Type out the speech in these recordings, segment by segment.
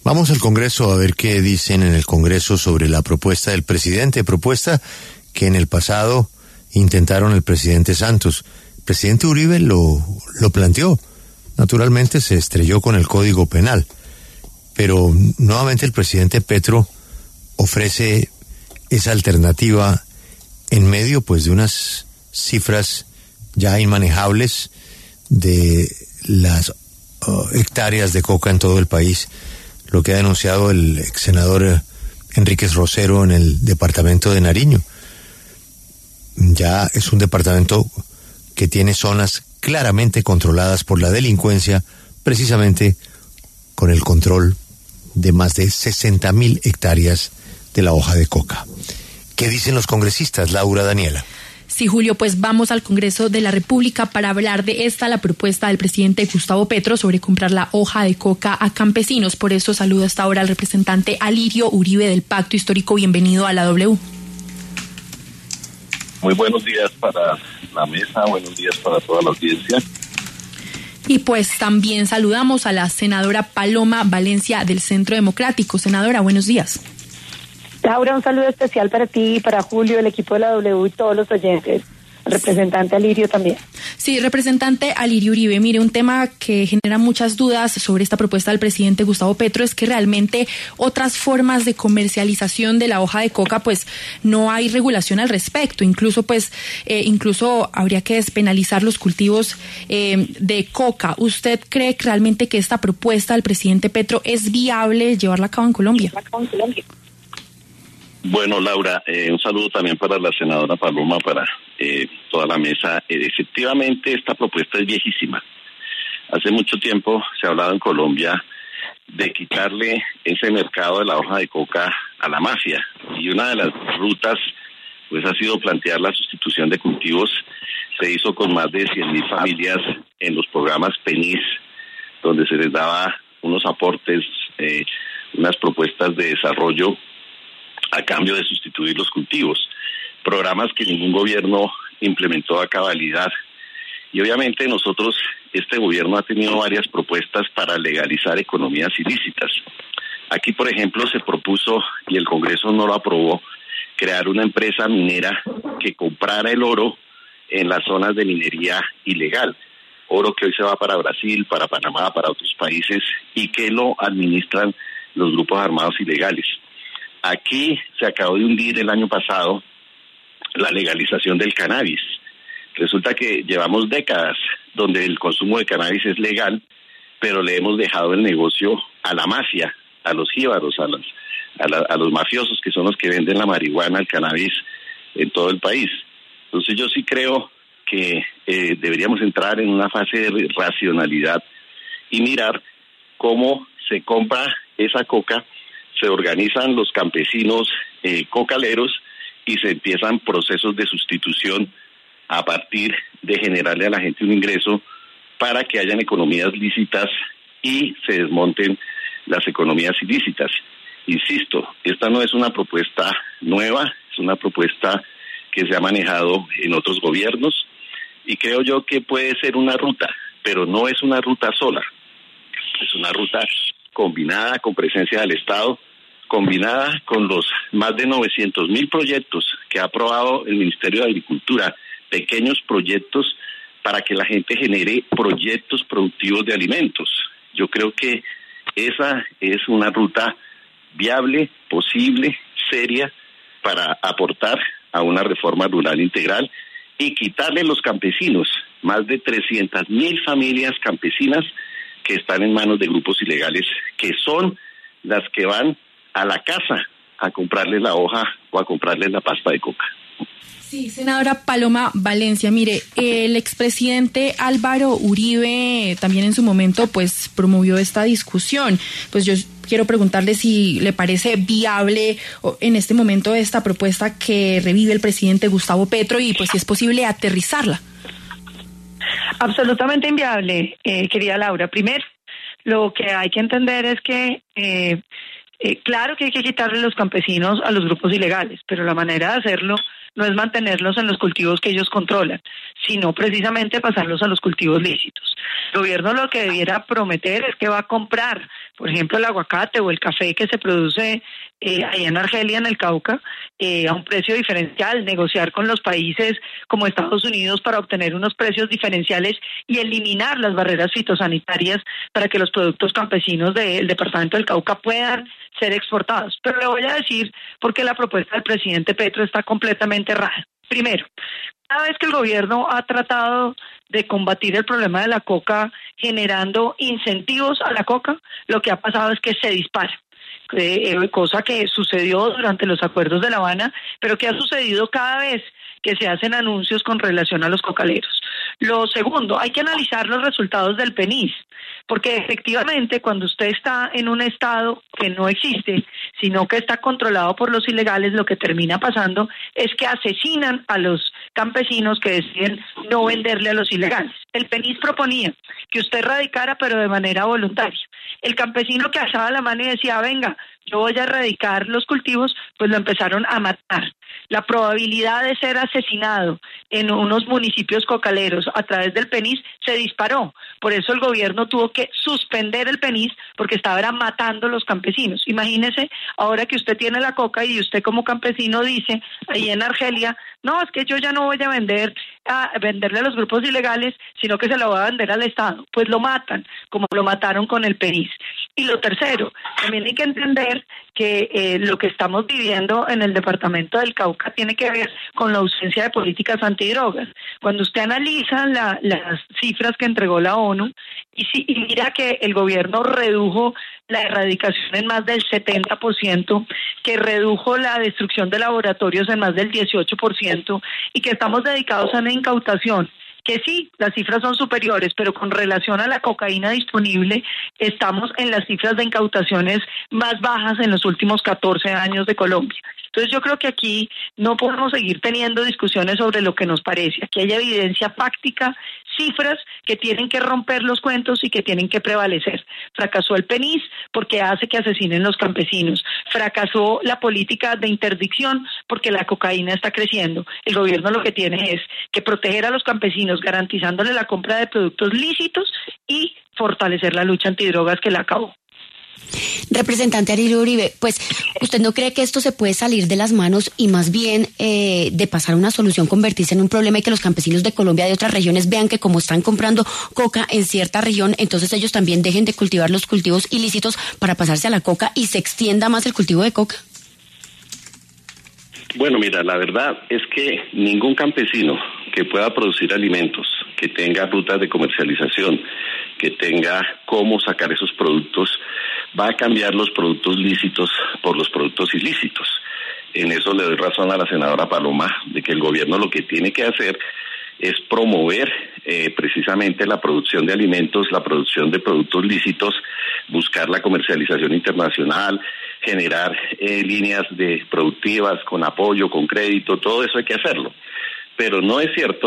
Vamos al Congreso a ver qué dicen en el Congreso sobre la propuesta del presidente, propuesta que en el pasado intentaron el presidente Santos. El presidente Uribe lo planteó, naturalmente se estrelló con el Código Penal, pero nuevamente el presidente Petro ofrece esa alternativa en medio pues de unas cifras ya inmanejables de las hectáreas de coca en todo el país, lo que ha denunciado el ex senador Enríquez Rosero en el departamento de Nariño. Ya es un departamento que tiene zonas claramente controladas por la delincuencia, precisamente con el control de más de 60.000 hectáreas de la hoja de coca. ¿Qué dicen los congresistas, Laura Daniela? Sí, Julio, pues vamos al Congreso de la República para hablar de la propuesta del presidente Gustavo Petro sobre comprar la hoja de coca a campesinos. Por eso saludo hasta ahora al representante Alirio Uribe del Pacto Histórico. Bienvenido a la W. Muy buenos días para la mesa, buenos días para toda la audiencia. Y pues también saludamos a la senadora Paloma Valencia del Centro Democrático. Senadora, buenos días. Laura, un saludo especial para ti, para Julio, el equipo de la W y todos los oyentes. Representante Alirio también. Sí, representante Alirio Uribe, mire, un tema que genera muchas dudas sobre esta propuesta del presidente Gustavo Petro es que realmente otras formas de comercialización de la hoja de coca, pues no hay regulación al respecto. Incluso habría que despenalizar los cultivos de coca. ¿Usted cree realmente que esta propuesta del presidente Petro es viable llevarla a cabo en Colombia? Bueno, Laura, un saludo también para la senadora Paloma, para toda la mesa. Efectivamente, esta propuesta es viejísima. Hace mucho tiempo se ha hablado en Colombia de quitarle ese mercado de la hoja de coca a la mafia. Y una de las rutas, pues, ha sido plantear la sustitución de cultivos. Se hizo con más de 100.000 familias en los programas PENIS, donde se les daba unos aportes, unas propuestas de desarrollo a cambio de sustituir los cultivos, programas que ningún gobierno implementó a cabalidad. Y obviamente este gobierno ha tenido varias propuestas para legalizar economías ilícitas. Aquí, por ejemplo, se propuso, y el Congreso no lo aprobó, crear una empresa minera que comprara el oro en las zonas de minería ilegal, oro que hoy se va para Brasil, para Panamá, para otros países, y que lo administran los grupos armados ilegales. Aquí se acabó de hundir el año pasado la legalización del cannabis. Resulta que llevamos décadas donde el consumo de cannabis es legal, pero le hemos dejado el negocio a la mafia, a los jíbaros, a los mafiosos, que son los que venden la marihuana, el cannabis en todo el país. Entonces yo sí creo que deberíamos entrar en una fase de racionalidad y mirar cómo se compra esa coca. Se organizan los campesinos cocaleros y se empiezan procesos de sustitución a partir de generarle a la gente un ingreso para que hayan economías lícitas y se desmonten las economías ilícitas. Insisto, esta no es una propuesta nueva, es una propuesta que se ha manejado en otros gobiernos y creo yo que puede ser una ruta, pero no es una ruta sola, es una ruta combinada con presencia del Estado, combinada con los más de 900.000 proyectos que ha aprobado el Ministerio de Agricultura, pequeños proyectos para que la gente genere proyectos productivos de alimentos. Yo creo que esa es una ruta viable, posible, seria, para aportar a una reforma rural integral y quitarle a los campesinos más de 300.000 familias campesinas que están en manos de grupos ilegales, que son las que van a la casa a comprarles la hoja o a comprarles la pasta de coca. Sí, senadora Paloma Valencia, mire, el expresidente Álvaro Uribe también en su momento pues promovió esta discusión. Pues yo quiero preguntarle si le parece viable en este momento esta propuesta que revive el presidente Gustavo Petro y pues si es posible aterrizarla. Absolutamente inviable, querida Laura. Primero, lo que hay que entender es que claro que hay que quitarle los campesinos a los grupos ilegales, pero la manera de hacerlo no es mantenerlos en los cultivos que ellos controlan, sino precisamente pasarlos a los cultivos lícitos. El gobierno lo que debiera prometer es que va a comprar por ejemplo, el aguacate o el café que se produce ahí en Argelia, en el Cauca, a un precio diferencial, negociar con los países como Estados Unidos para obtener unos precios diferenciales y eliminar las barreras fitosanitarias para que los productos campesinos del departamento del Cauca puedan ser exportados. Pero le voy a decir por qué la propuesta del presidente Petro está completamente errada. Primero, cada vez que el gobierno ha tratado de combatir el problema de la coca generando incentivos a la coca, lo que ha pasado es que se dispara. Cosa que sucedió durante los acuerdos de La Habana, pero que ha sucedido cada vez que se hacen anuncios con relación a los cocaleros. Lo segundo, hay que analizar los resultados del PENIS, porque efectivamente cuando usted está en un estado que no existe, sino que está controlado por los ilegales, lo que termina pasando es que asesinan a los campesinos que deciden no venderle a los ilegales. El PENIS proponía que usted radicara, pero de manera voluntaria. El campesino que alzaba la mano y decía, venga, yo voy a erradicar los cultivos, pues lo empezaron a matar. La probabilidad de ser asesinado en unos municipios cocaleros a través del PENIS se disparó. Por eso el gobierno tuvo que suspender el PENIS porque estaba matando a los campesinos. Imagínese ahora que usted tiene la coca y usted como campesino dice ahí en Argelia, no, es que yo ya no voy a venderle a los grupos ilegales, sino que se lo voy a vender al Estado. Pues lo matan, como lo mataron con el PENIS. Y lo tercero, también hay que entender que lo que estamos viviendo en el departamento del Cauca tiene que ver con la ausencia de políticas antidrogas. Cuando usted analiza las cifras que entregó la ONU y mira que el gobierno redujo la erradicación en más del 70%, que redujo la destrucción de laboratorios en más del 18% y que estamos dedicados a una incautación que sí, las cifras son superiores, pero con relación a la cocaína disponible, estamos en las cifras de incautaciones más bajas en los últimos 14 años de Colombia. Entonces yo creo que aquí no podemos seguir teniendo discusiones sobre lo que nos parece. Aquí hay evidencia fáctica, cifras que tienen que romper los cuentos y que tienen que prevalecer. Fracasó el PENIS porque hace que asesinen los campesinos. Fracasó la política de interdicción porque la cocaína está creciendo. El gobierno lo que tiene es que proteger a los campesinos garantizándole la compra de productos lícitos y fortalecer la lucha antidrogas que la acabó. Representante Alirio Uribe, pues ¿usted no cree que esto se puede salir de las manos y más bien de pasar a una solución convertirse en un problema y que los campesinos de Colombia de otras regiones vean que como están comprando coca en cierta región, entonces ellos también dejen de cultivar los cultivos ilícitos para pasarse a la coca y se extienda más el cultivo de coca? Bueno, mira, la verdad es que ningún campesino que pueda producir alimentos, que tenga rutas de comercialización, que tenga cómo sacar esos productos, va a cambiar los productos lícitos por los productos ilícitos. En eso le doy razón a la senadora Paloma, de que el gobierno lo que tiene que hacer es promover precisamente la producción de alimentos, la producción de productos lícitos, buscar la comercialización internacional, generar líneas de productivas con apoyo, con crédito, todo eso hay que hacerlo. Pero no es cierto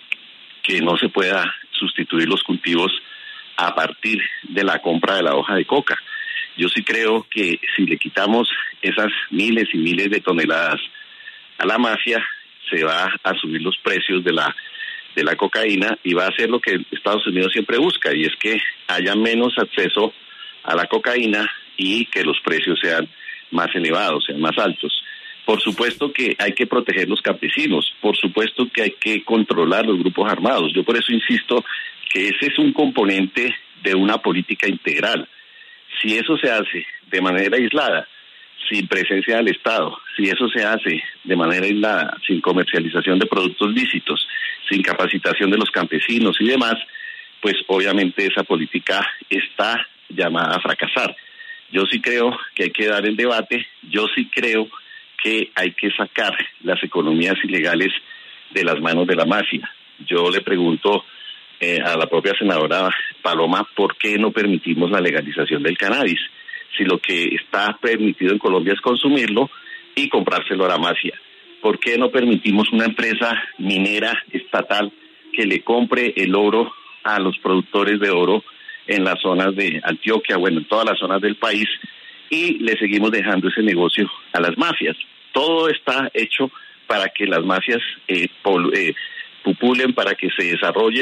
que no se pueda sustituir los cultivos a partir de la compra de la hoja de coca. Yo sí creo que si le quitamos esas miles y miles de toneladas a la mafia, se va a subir los precios de la cocaína y va a hacer lo que Estados Unidos siempre busca, y es que haya menos acceso a la cocaína y que los precios sean más elevados, sean más altos. Por supuesto que hay que proteger los campesinos, por supuesto que hay que controlar los grupos armados. Yo por eso insisto que ese es un componente de una política integral. Si eso se hace de manera aislada, sin presencia del Estado, si eso se hace de manera aislada, sin comercialización de productos lícitos, sin capacitación de los campesinos y demás, pues obviamente esa política está llamada a fracasar. Yo sí creo que hay que dar el debate, yo sí creo que hay que sacar las economías ilegales de las manos de la mafia. Yo le pregunto a la propia senadora Paloma, ¿por qué no permitimos la legalización del cannabis? Si lo que está permitido en Colombia es consumirlo y comprárselo a la mafia. ¿Por qué no permitimos una empresa minera estatal que le compre el oro a los productores de oro en las zonas de Antioquia, bueno, en todas las zonas del país, y le seguimos dejando ese negocio a las mafias? Todo está hecho para que las mafias pupulen, para que se desarrollen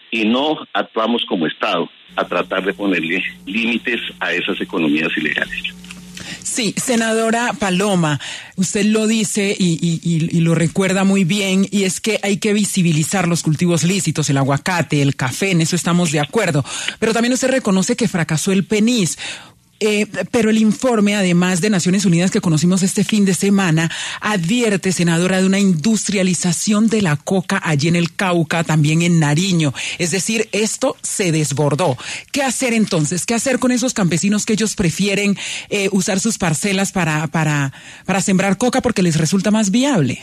y no actuamos como Estado a tratar de ponerle límites a esas economías ilegales. Sí, senadora Paloma, usted lo dice y lo recuerda muy bien, y es que hay que visibilizar los cultivos lícitos, el aguacate, el café, en eso estamos de acuerdo. Pero también usted reconoce que fracasó el PENIS. Pero el informe, además de Naciones Unidas que conocimos este fin de semana, advierte, senadora, de una industrialización de la coca allí en el Cauca, también en Nariño. Es decir, esto se desbordó. ¿Qué hacer entonces? ¿Qué hacer con esos campesinos que ellos prefieren usar sus parcelas para sembrar coca porque les resulta más viable?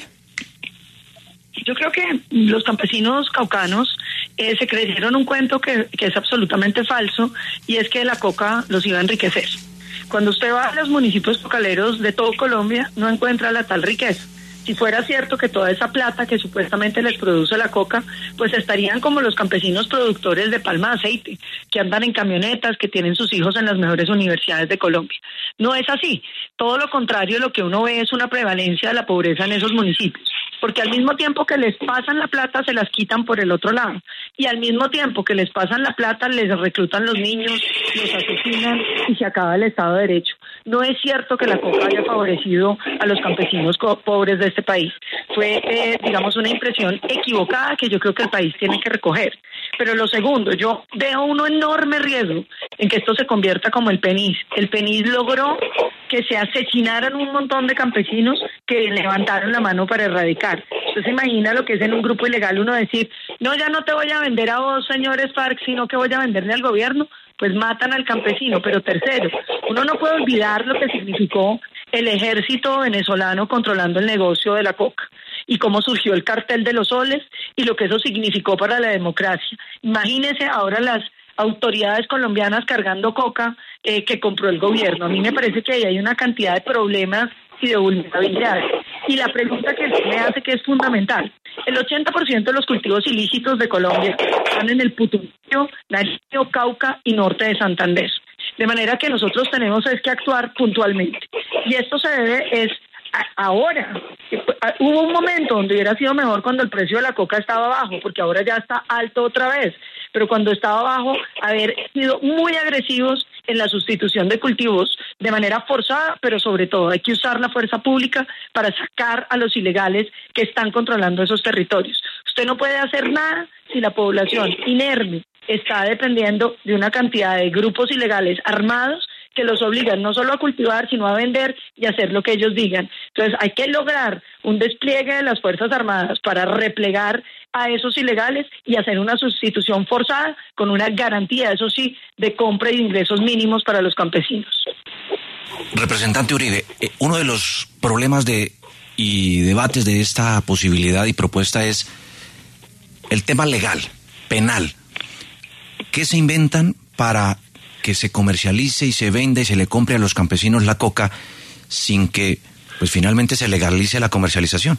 Yo creo que los campesinos caucanos se creyeron un cuento que es absolutamente falso, y es que la coca los iba a enriquecer. Cuando usted va a los municipios cocaleros de todo Colombia, no encuentra la tal riqueza. Si fuera cierto que toda esa plata que supuestamente les produce la coca, pues estarían como los campesinos productores de palma de aceite, que andan en camionetas, que tienen sus hijos en las mejores universidades de Colombia. No es así. Todo lo contrario, lo que uno ve es una prevalencia de la pobreza en esos municipios. Porque al mismo tiempo que les pasan la plata, se las quitan por el otro lado. Y al mismo tiempo que les pasan la plata, les reclutan los niños, los asesinan y se acaba el Estado de Derecho. No es cierto que la coca haya favorecido a los campesinos pobres de este país. Fue, digamos, una impresión equivocada que yo creo que el país tiene que recoger. Pero lo segundo, yo veo un enorme riesgo en que esto se convierta como el PENIS. El PENIS logró que se asesinaran un montón de campesinos que levantaron la mano para erradicar. Usted se imagina lo que es en un grupo ilegal uno decir, no, ya no te voy a vender a vos, señores FARC, sino que voy a venderle al gobierno. Pues matan al campesino. Pero tercero, uno no puede olvidar lo que significó el ejército venezolano controlando el negocio de la coca, y cómo surgió el cartel de los soles y lo que eso significó para la democracia. Imagínese ahora las autoridades colombianas cargando coca que compró el gobierno. A mí me parece que ahí hay una cantidad de problemas y de vulnerabilidades. Y la pregunta que me hace, que es fundamental: el 80% de los cultivos ilícitos de Colombia están en el Putumayo, Nariño, Cauca y norte de Santander. De manera que nosotros tenemos que actuar puntualmente. Y esto se debe ahora. Hubo un momento donde hubiera sido mejor cuando el precio de la coca estaba bajo, porque ahora ya está alto otra vez. Pero cuando estaba bajo, haber sido muy agresivos en la sustitución de cultivos de manera forzada, pero sobre todo hay que usar la fuerza pública para sacar a los ilegales que están controlando esos territorios. Usted no puede hacer nada si la población inerme está dependiendo de una cantidad de grupos ilegales armados que los obligan no solo a cultivar, sino a vender y hacer lo que ellos digan. Entonces hay que lograr un despliegue de las Fuerzas Armadas para replegar a esos ilegales y hacer una sustitución forzada con una garantía, eso sí, de compra y de ingresos mínimos para los campesinos. Representante Uribe, uno de los problemas y debates de esta posibilidad y propuesta es el tema legal, penal. ¿Qué se inventan para que se comercialice y se venda y se le compre a los campesinos la coca sin que pues finalmente se legalice la comercialización?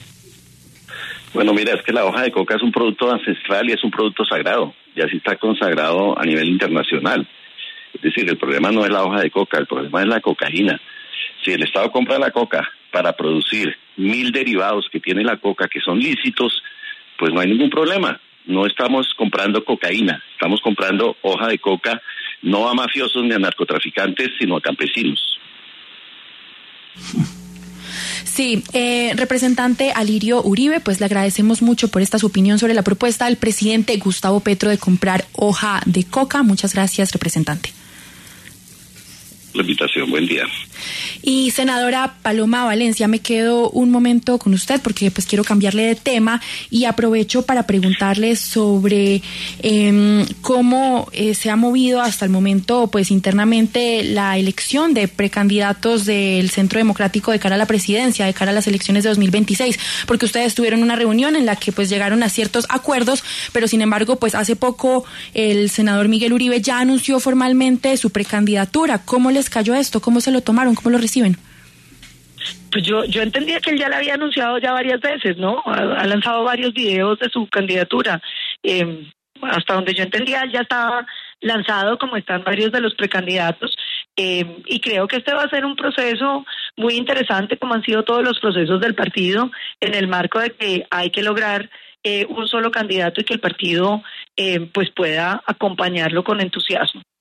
Bueno, mira, es que la hoja de coca es un producto ancestral y es un producto sagrado, y así está consagrado a nivel internacional. Es decir, el problema no es la hoja de coca, el problema es la cocaína. Si el Estado compra la coca para producir 1.000 derivados que tiene la coca que son lícitos, pues no hay ningún problema. No estamos comprando cocaína, estamos comprando hoja de coca, no a mafiosos ni a narcotraficantes, sino a campesinos. Sí, representante Alirio Uribe, pues le agradecemos mucho por esta su opinión sobre la propuesta del presidente Gustavo Petro de comprar hoja de coca. Muchas gracias, representante. La invitación, buen día. Y senadora Paloma Valencia, me quedo un momento con usted porque pues quiero cambiarle de tema y aprovecho para preguntarle sobre cómo se ha movido hasta el momento pues internamente la elección de precandidatos del Centro Democrático de cara a la presidencia, de cara a las elecciones de 2026, porque ustedes tuvieron una reunión en la que pues llegaron a ciertos acuerdos, pero sin embargo pues hace poco el senador Miguel Uribe ya anunció formalmente su precandidatura. ¿Cómo les cayó esto? ¿Cómo se lo tomaron? ¿Cómo lo reciben? Pues yo entendía que él ya la había anunciado ya varias veces, ¿no? Ha lanzado varios videos de su candidatura. Hasta donde yo entendía, él ya estaba lanzado, como están varios de los precandidatos. Y creo que este va a ser un proceso muy interesante, como han sido todos los procesos del partido, en el marco de que hay que lograr un solo candidato y que el partido pues pueda acompañarlo con entusiasmo.